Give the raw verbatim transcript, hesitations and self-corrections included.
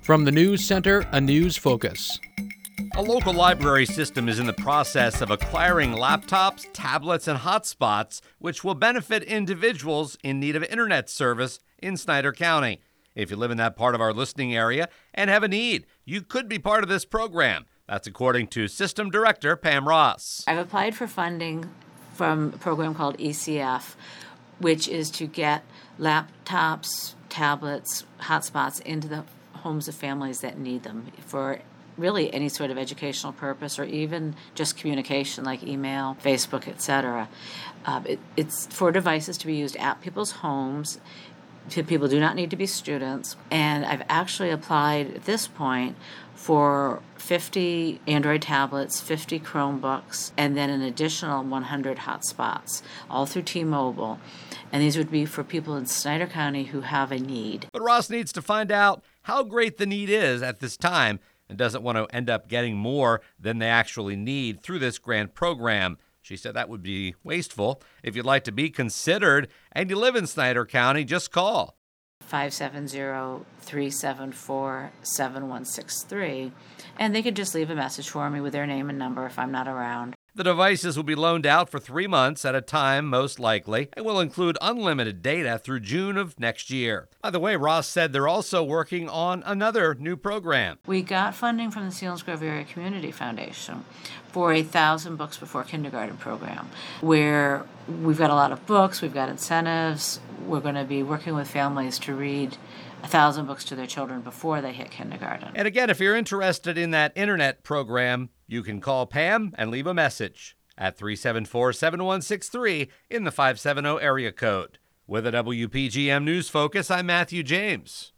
From the News Center, a news focus. A local library system is in the process of acquiring laptops, tablets, and hotspots, which will benefit individuals in need of internet service in Snyder County. If you live in that part of our listening area and have a need, you could be part of this program. That's according to System Director Pam Ross. I've applied for funding from a program called E C F, which is to get laptops, tablets, hotspots into the homes of families that need them for really any sort of educational purpose or even just communication like email, Facebook, et cetera. Uh, it, it's for devices to be used at people's homes. People do not need to be students. And I've actually applied at this point for fifty Android tablets, fifty Chromebooks, and then an additional one hundred hotspots, all through T-Mobile. And these would be for people in Snyder County who have a need. But Ross needs to find out how great the need is at this time and doesn't want to end up getting more than they actually need through this grant program. She said that would be wasteful. If you'd like to be considered and you live in Snyder County, just call five seven zero, three seven four, seven one six three, and they could just leave a message for me with their name and number if I'm not around. The devices will be loaned out for three months at a time, most likely, and will include unlimited data through June of next year. By the way, Ross said they're also working on another new program. We got funding from the Selinsgrove Area Community Foundation for a thousand books before kindergarten program, where we've got a lot of books, we've got incentives. We're going to be working with families to read a thousand books to their children before they hit kindergarten. And again, if you're interested in that internet program, you can call Pam and leave a message at three seven four, seven one six three in the five seven zero area code. With a W P G M News Focus, I'm Matthew James.